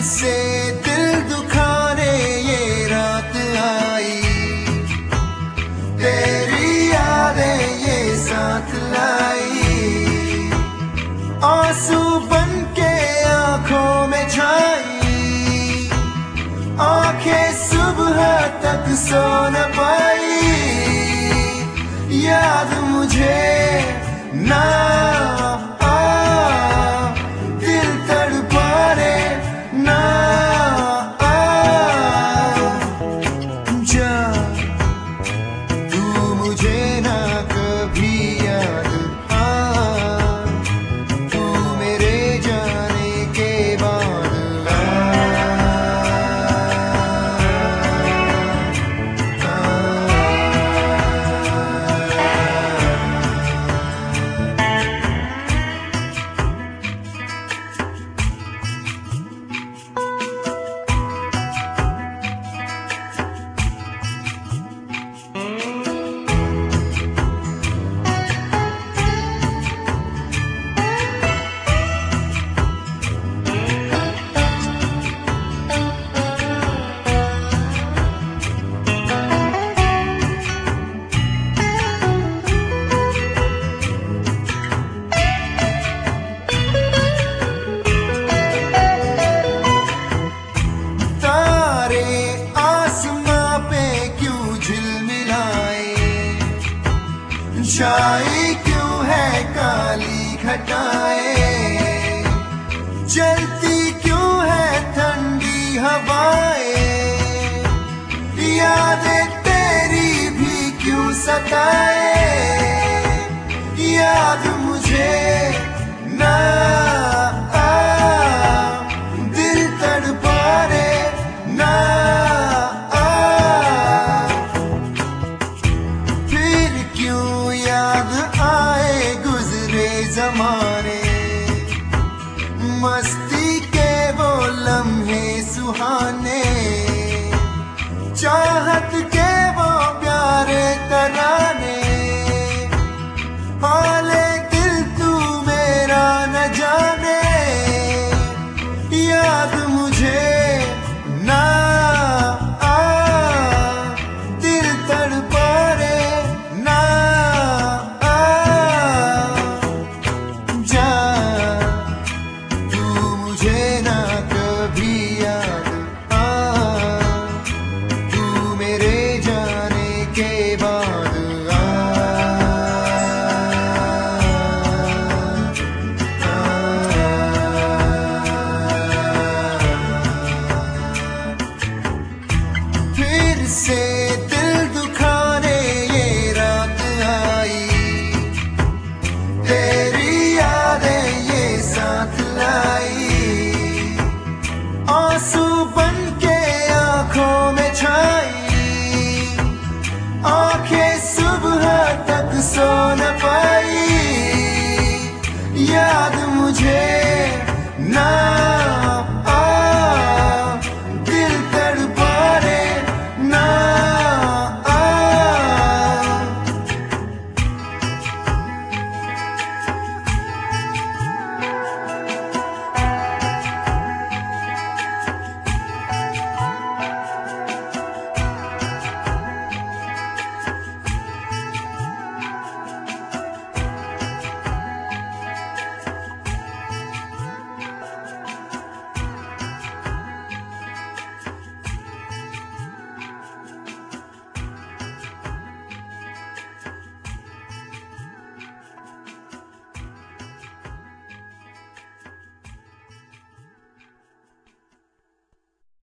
से दिल दुखाने ये रात आई, तेरी यादें ये साथ लाई, आंसू बन के आंखों में छाई, आंखें सुबह तक सो न पाई, याद मुझे ना छाई क्यों है काली घटाएं, चलती क्यों है ठंडी हवाएं, यादें तेरी भी क्यों सताए, याद मुझे ना दिल तड़पाए ना, फिर क्यों याद आए गुजरे ज़माने।